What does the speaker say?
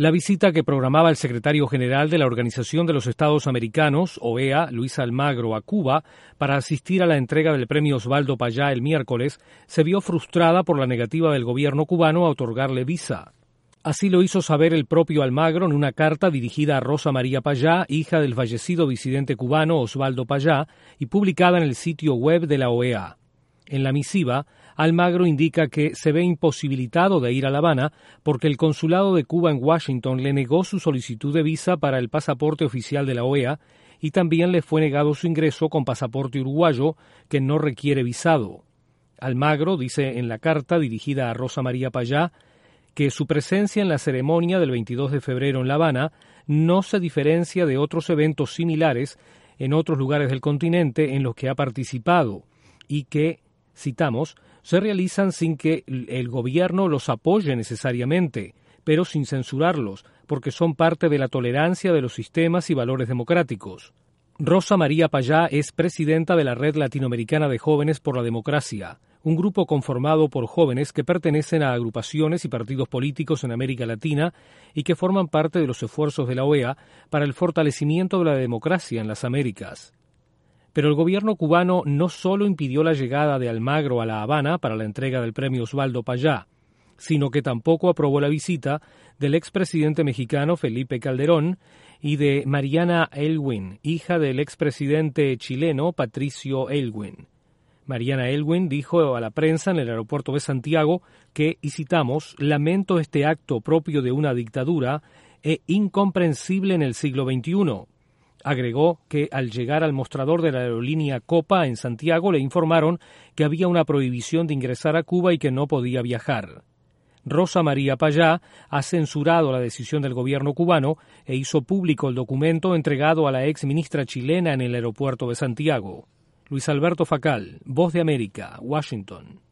La visita que programaba el secretario general de la Organización de los Estados Americanos, OEA, Luis Almagro, a Cuba, para asistir a la entrega del premio Osvaldo Payá el miércoles, se vio frustrada por la negativa del gobierno cubano a otorgarle visa. Así lo hizo saber el propio Almagro en una carta dirigida a Rosa María Payá, hija del fallecido disidente cubano Osvaldo Payá, y publicada en el sitio web de la OEA. En la misiva, Almagro indica que se ve imposibilitado de ir a La Habana porque el consulado de Cuba en Washington le negó su solicitud de visa para el pasaporte oficial de la OEA y también le fue negado su ingreso con pasaporte uruguayo que no requiere visado. Almagro dice en la carta dirigida a Rosa María Payá que su presencia en la ceremonia del 22 de febrero en La Habana no se diferencia de otros eventos similares en otros lugares del continente en los que ha participado y que, citamos, se realizan sin que el gobierno los apoye necesariamente, pero sin censurarlos, porque son parte de la tolerancia de los sistemas y valores democráticos. Rosa María Payá es presidenta de la Red Latinoamericana de Jóvenes por la Democracia, un grupo conformado por jóvenes que pertenecen a agrupaciones y partidos políticos en América Latina y que forman parte de los esfuerzos de la OEA para el fortalecimiento de la democracia en las Américas. Pero el gobierno cubano no solo impidió la llegada de Almagro a La Habana para la entrega del premio Osvaldo Payá, sino que tampoco aprobó la visita del expresidente mexicano Felipe Calderón y de Mariana Aylwin, hija del expresidente chileno Patricio Aylwin. Mariana Aylwin dijo a la prensa en el aeropuerto de Santiago que, y citamos, «lamento este acto propio de una dictadura e incomprensible en el siglo XXI». Agregó que al llegar al mostrador de la aerolínea Copa en Santiago le informaron que había una prohibición de ingresar a Cuba y que no podía viajar. Rosa María Payá ha censurado la decisión del gobierno cubano e hizo público el documento entregado a la ex ministra chilena en el aeropuerto de Santiago. Luis Alberto Facal, Voz de América, Washington.